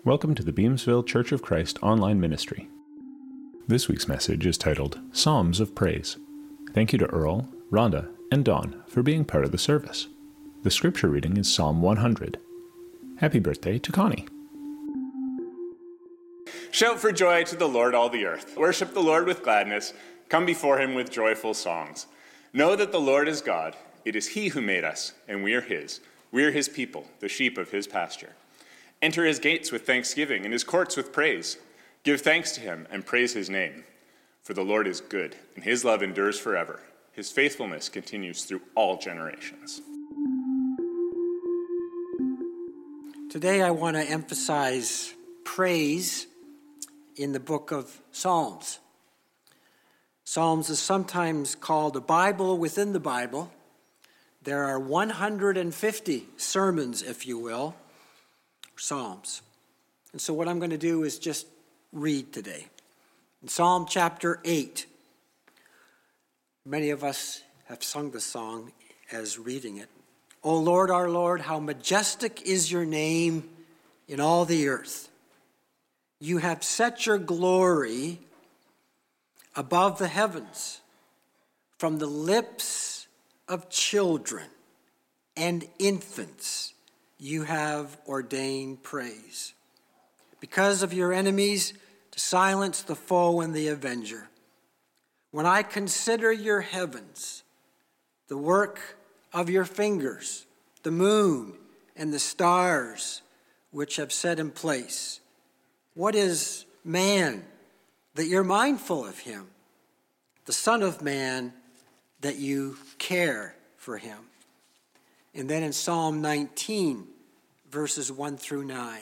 Welcome to the Beamsville Church of Christ online ministry. This week's message is titled Psalms of Praise. Thank you to Earl, Rhonda, and Dawn for being part of the service. The scripture reading is Psalm 100. Happy birthday to Connie. Shout for joy to the Lord, all the earth. Worship the Lord with gladness. Come before him with joyful songs. Know that the Lord is God. It is he who made us, and we are his. We are his people, the sheep of his pasture. Enter his gates with thanksgiving and his courts with praise. Give thanks to him and praise his name. For the Lord is good, and his love endures forever. His faithfulness continues through all generations. Today I want to emphasize praise in the book of Psalms. Psalms is sometimes called a Bible within the Bible. There are 150 sermons, if you will, Psalms. And so what I'm going to do is just read today. In Psalm chapter 8, many of us have sung the song as reading it. O Lord, our Lord, how majestic is your name in all the earth. You have set your glory above the heavens. From the lips of children and infants you have ordained praise. Because of your enemies, to silence the foe and the avenger. When I consider your heavens, the work of your fingers, the moon and the stars which have set in place. What is man that you're mindful of him? The Son of Man that you care for him. And then in Psalm 19, verses 1 through 9.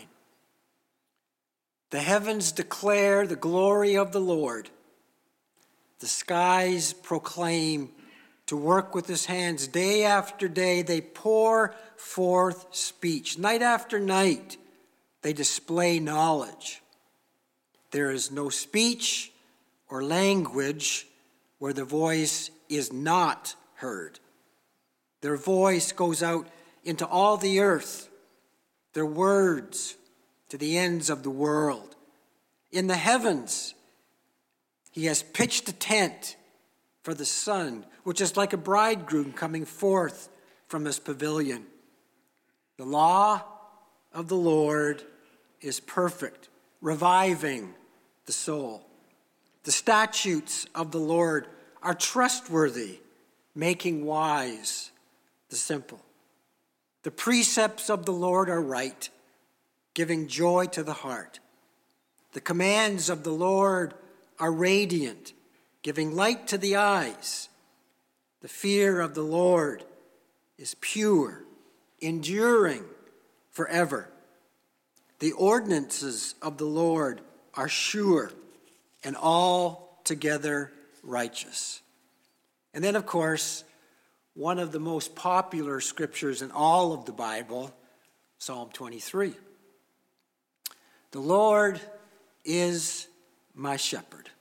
The heavens declare the glory of the Lord. The skies proclaim to work with his hands. Day after day they pour forth speech. Night after night they display knowledge. There is no speech or language where the voice is not heard. Their voice goes out into all the earth, their words to the ends of the world. In the heavens, he has pitched a tent for the sun, which is like a bridegroom coming forth from his pavilion. The law of the Lord is perfect, reviving the soul. The statutes of the Lord are trustworthy, making wise the simple. The precepts of the Lord are right, giving joy to the heart. The commands of the Lord are radiant, giving light to the eyes. The fear of the Lord is pure, enduring forever. The ordinances of the Lord are sure and altogether righteous. And then, of course, one of the most popular scriptures in all of the Bible, Psalm 23. The Lord is my shepherd.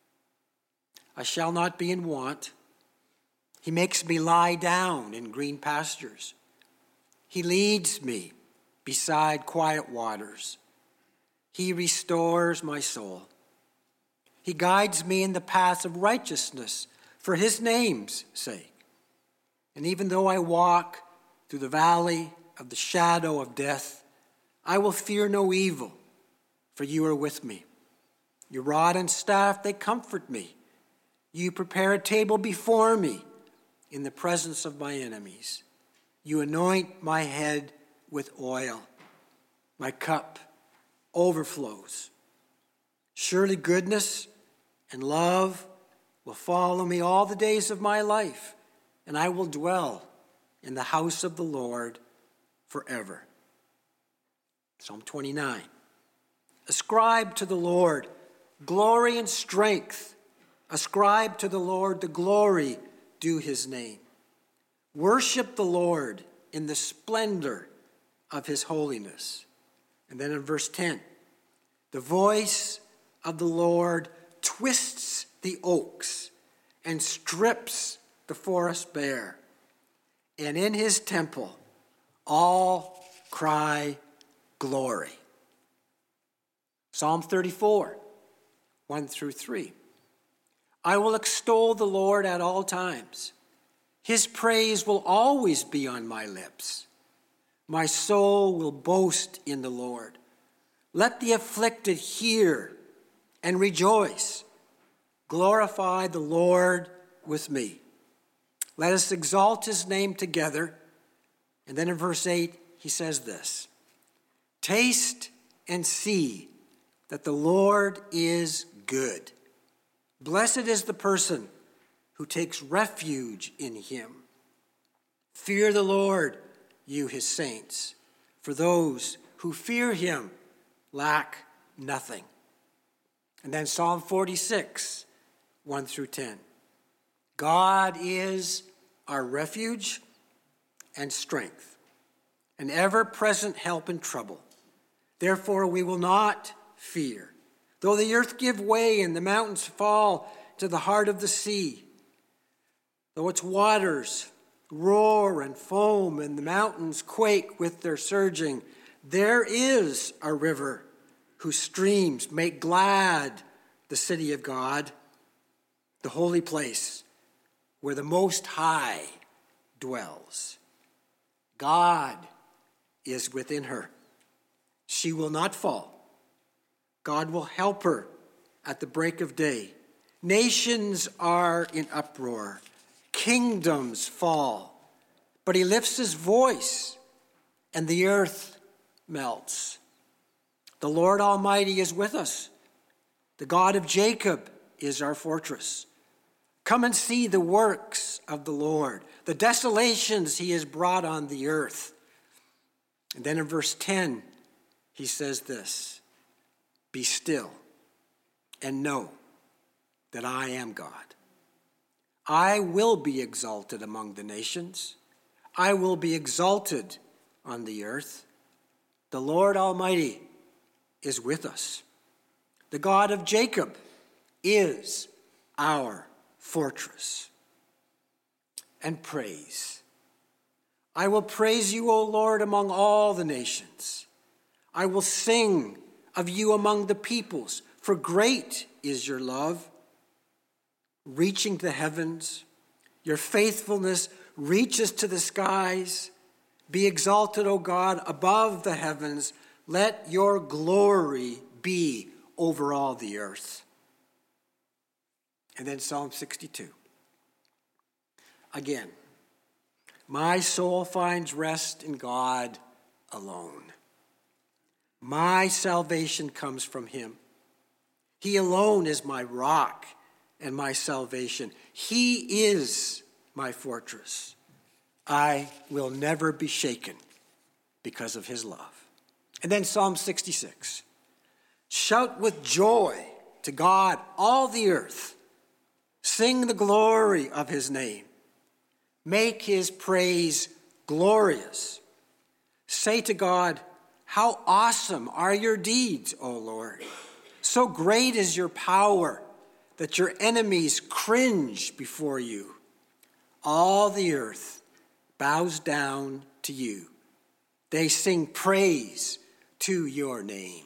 I shall not be in want. He makes me lie down in green pastures. He leads me beside quiet waters. He restores my soul. He guides me in the paths of righteousness for his name's sake. And even though I walk through the valley of the shadow of death, I will fear no evil, for you are with me. Your rod and staff, they comfort me. You prepare a table before me in the presence of my enemies. You anoint my head with oil. My cup overflows. Surely goodness and love will follow me all the days of my life, and I will dwell in the house of the Lord forever. Psalm 29. Ascribe to the Lord glory and strength. Ascribe to the Lord the glory due his name. Worship the Lord in the splendor of his holiness. And then in verse 10, the voice of the Lord twists the oaks and strips the forest bare. And in his temple all cry glory. Psalm 34, 1 through 3. I will extol the Lord at all times. His praise will always be on my lips. My soul will boast in the Lord. Let the afflicted hear and rejoice. Glorify the Lord with me. Let us exalt his name together. And then in verse 8, he says this: taste and see that the Lord is good. Blessed is the person who takes refuge in him. Fear the Lord, you his saints, for those who fear him lack nothing. And then Psalm 46, 1 through 10. God is our refuge and strength, an ever-present help in trouble. Therefore we will not fear, though the earth give way and the mountains fall to the heart of the sea, though its waters roar and foam and the mountains quake with their surging. There is a river whose streams make glad the city of God, the holy place where the Most High dwells. God is within her. She will not fall. God will help her at the break of day. Nations are in uproar. Kingdoms fall. But he lifts his voice, and the earth melts. The Lord Almighty is with us. The God of Jacob is our fortress. Come and see the works of the Lord, the desolations he has brought on the earth. And then in verse 10, he says this: be still and know that I am God. I will be exalted among the nations. I will be exalted on the earth. The Lord Almighty is with us. The God of Jacob is our fortress. And praise. I will praise you, O Lord, among all the nations. I will sing of you among the peoples, for great is your love, reaching to the heavens. Your faithfulness reaches to the skies. Be exalted, O God, above the heavens. Let your glory be over all the earth. And then Psalm 62. Again, my soul finds rest in God alone. My salvation comes from him. He alone is my rock and my salvation. He is my fortress. I will never be shaken because of his love. And then Psalm 66. Shout with joy to God, all the earth. Sing the glory of his name. Make his praise glorious. Say to God, how awesome are your deeds, O Lord. So great is your power that your enemies cringe before you. All the earth bows down to you. They sing praise to your name.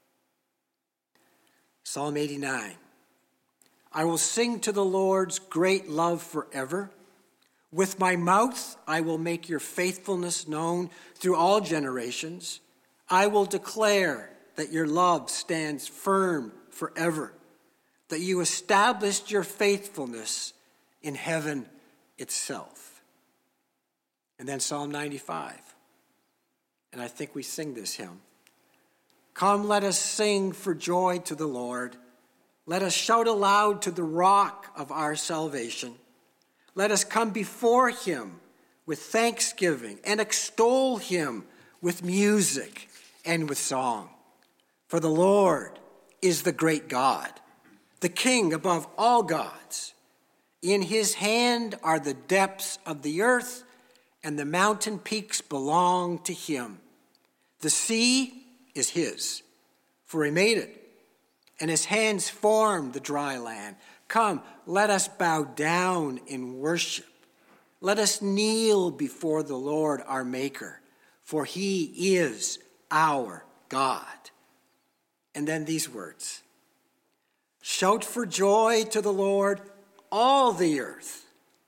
Psalm 89. I will sing to the Lord's great love forever. With my mouth I will make your faithfulness known through all generations. I will declare that your love stands firm forever, that you established your faithfulness in heaven itself. And then Psalm 95. And I think we sing this hymn. Come, let us sing for joy to the Lord. Let us shout aloud to the rock of our salvation. Let us come before him with thanksgiving and extol him with music and with song. For the Lord is the great God, the King above all gods. In his hand are the depths of the earth, and the mountain peaks belong to him. The sea is his, for he made it, and his hands formed the dry land. Come, let us bow down in worship. Let us kneel before the Lord our Maker, for he is our God. And then these words, shout for joy to the Lord, all the earth.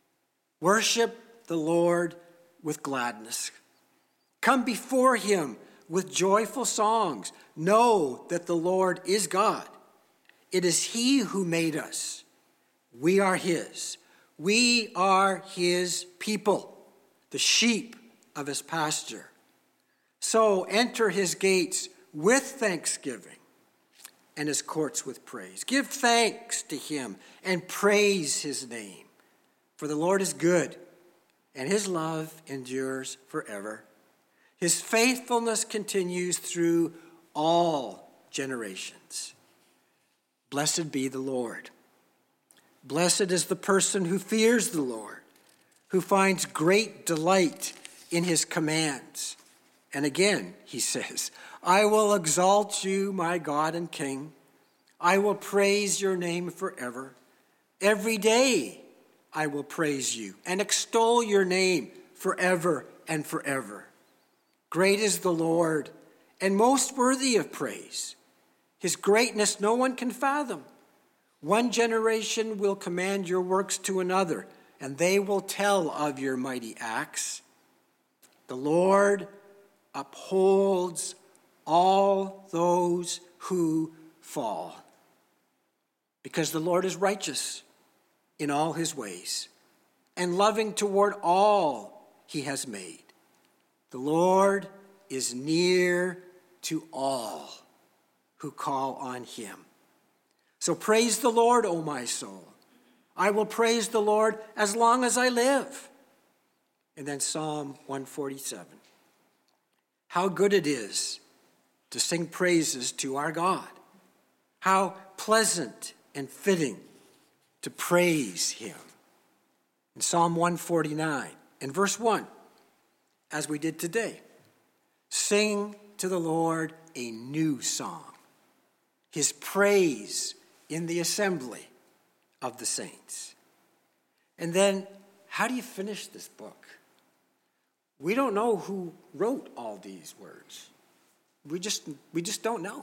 Worship the Lord with gladness. Come before him with joyful songs. Know that the Lord is God. It is he who made us. We are his. We are his people, the sheep of his pasture. So enter his gates with thanksgiving and his courts with praise. Give thanks to him and praise his name. For the Lord is good, and his love endures forever. His faithfulness continues through all generations. Blessed be the Lord. Blessed is the person who fears the Lord, who finds great delight in his commands. And again, he says, I will exalt you, my God and King. I will praise your name forever. Every day I will praise you and extol your name forever and forever. Great is the Lord and most worthy of praise. His greatness no one can fathom. One generation will command your works to another, and they will tell of your mighty acts. The Lord upholds all those who fall, because the Lord is righteous in all his ways and loving toward all he has made. The Lord is near to all who call on him. So praise the Lord, O my soul. I will praise the Lord as long as I live. And then Psalm 147. How good it is to sing praises to our God. How pleasant and fitting to praise him. In Psalm 149, in verse 1, as we did today, sing to the Lord a new song, his praise in the assembly of the saints. And then, how do you finish this book? We don't know who wrote all these words. We just don't know.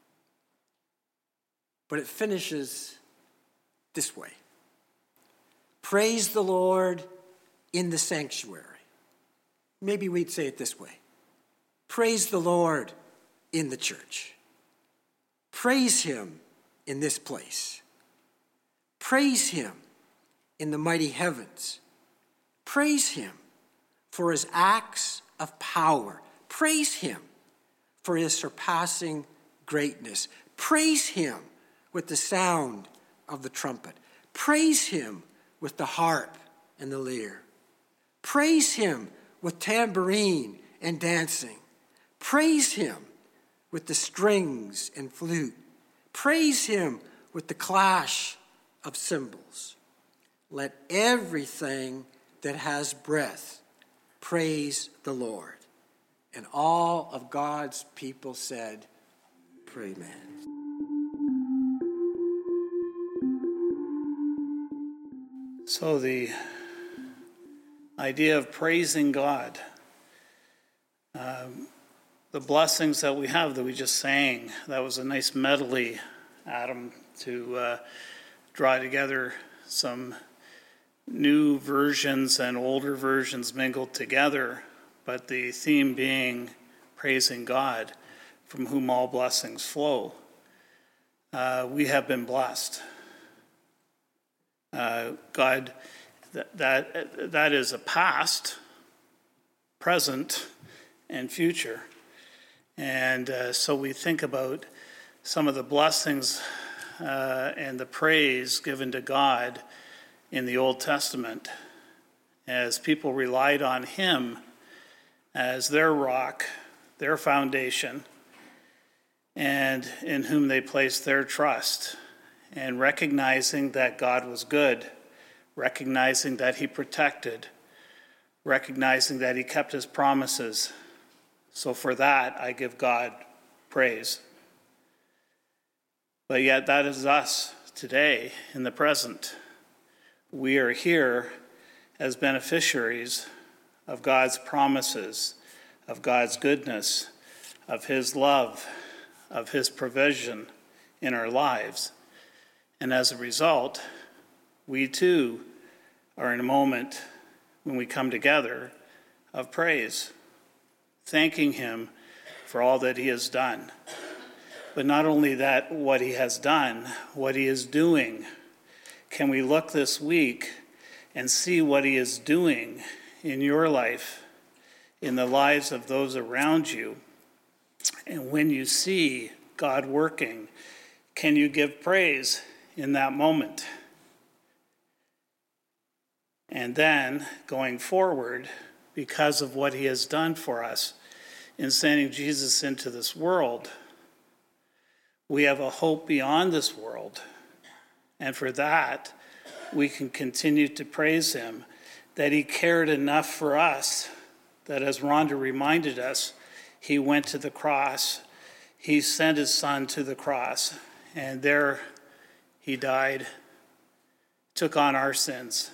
But it finishes this way. Praise the Lord in the sanctuary. Maybe we'd say it this way. Praise the Lord in the church. Praise him in this place. Praise him in the mighty heavens. Praise him for his acts of power. Praise him for his surpassing greatness. Praise him with the sound of the trumpet. Praise him with the harp and the lyre. Praise him with tambourine and dancing. Praise him with the strings and flute. Praise him with the clash of cymbals. Let everything that has breath praise the Lord. And all of God's people said, Amen. So the idea of praising God, the blessings that we have that we just sang, that was a nice medley, Adam, to draw together some new versions and older versions mingled together, but the theme being praising God, from whom all blessings flow. We have been blessed. God, that is a past, present, and future. And so we think about some of the blessings and the praise given to God in the Old Testament as people relied on him as their rock, their foundation, and in whom they placed their trust, and recognizing that God was good, recognizing that he protected, recognizing that he kept his promises. So for that, I give God praise. But yet that is us today in the present. We are here as beneficiaries of God's promises, of God's goodness, of his love, of his provision in our lives. And as a result, we too are in a moment when we come together of praise, thanking him for all that he has done. But not only that, what he has done, what he is doing. Can we look this week and see what he is doing in your life, in the lives of those around you? And when you see God working, can you give praise in that moment? And then, going forward, because of what he has done for us in sending Jesus into this world, we have a hope beyond this world. And for that, we can continue to praise him, that he cared enough for us, that as Rhonda reminded us, he went to the cross. He sent his son to the cross, and there he died, took on our sins.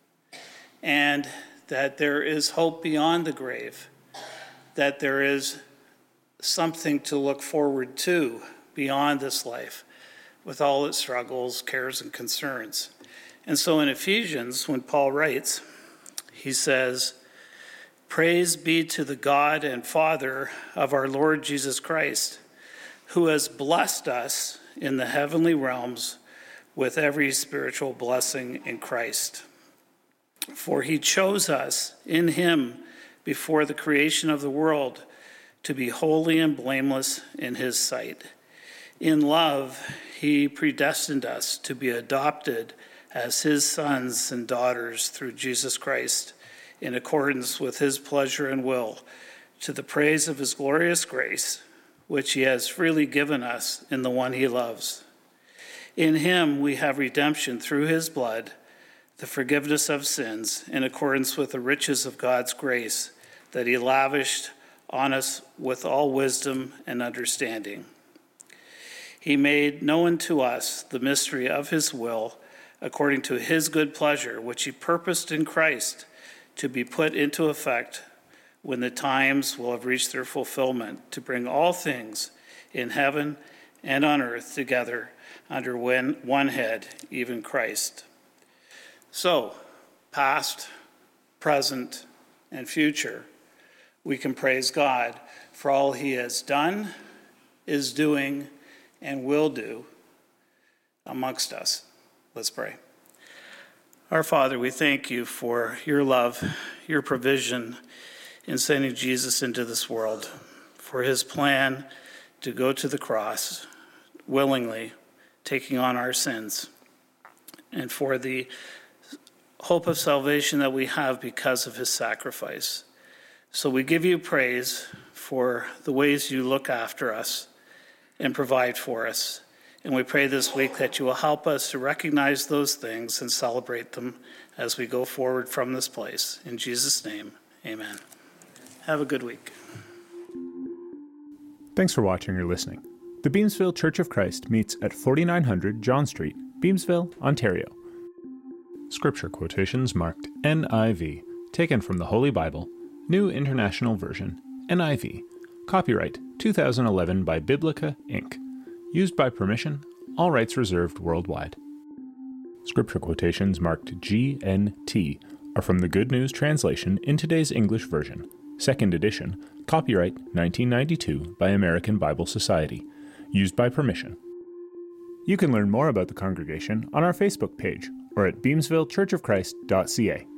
And that there is hope beyond the grave, that there is something to look forward to beyond this life, with all its struggles, cares, and concerns. And so in Ephesians, when Paul writes, he says, "Praise be to the God and Father of our Lord Jesus Christ, who has blessed us in the heavenly realms with every spiritual blessing in Christ. For he chose us in him before the creation of the world to be holy and blameless in his sight. In love, he predestined us to be adopted as his sons and daughters through Jesus Christ, in accordance with his pleasure and will, to the praise of his glorious grace, which he has freely given us in the one he loves. In him we have redemption through his blood, the forgiveness of sins, in accordance with the riches of God's grace that he lavished on us with all wisdom and understanding. He made known to us the mystery of his will, according to his good pleasure, which he purposed in Christ to be put into effect when the times will have reached their fulfillment, to bring all things in heaven and on earth together under one head, even Christ." So, past, present, and future, we can praise God for all he has done, is doing, and will do amongst us. Let's pray. Our Father, we thank you for your love, your provision in sending Jesus into this world, for his plan to go to the cross willingly, taking on our sins, and for the hope of salvation that we have because of his sacrifice. So we give you praise for the ways you look after us and provide for us. And we pray this week that you will help us to recognize those things and celebrate them as we go forward from this place. In Jesus' name, amen. Have a good week. Thanks for watching or listening. The Beamsville Church of Christ meets at 4900 John Street, Beamsville, Ontario. Scripture quotations marked NIV, taken from the Holy Bible, New International Version, NIV, copyright 2011 by Biblica, Inc., used by permission, all rights reserved worldwide. Scripture quotations marked GNT are from the Good News Translation in today's English version, 2nd edition, copyright 1992 by American Bible Society, used by permission. You can learn more about the congregation on our Facebook page or at beamsvillechurchofchrist.ca.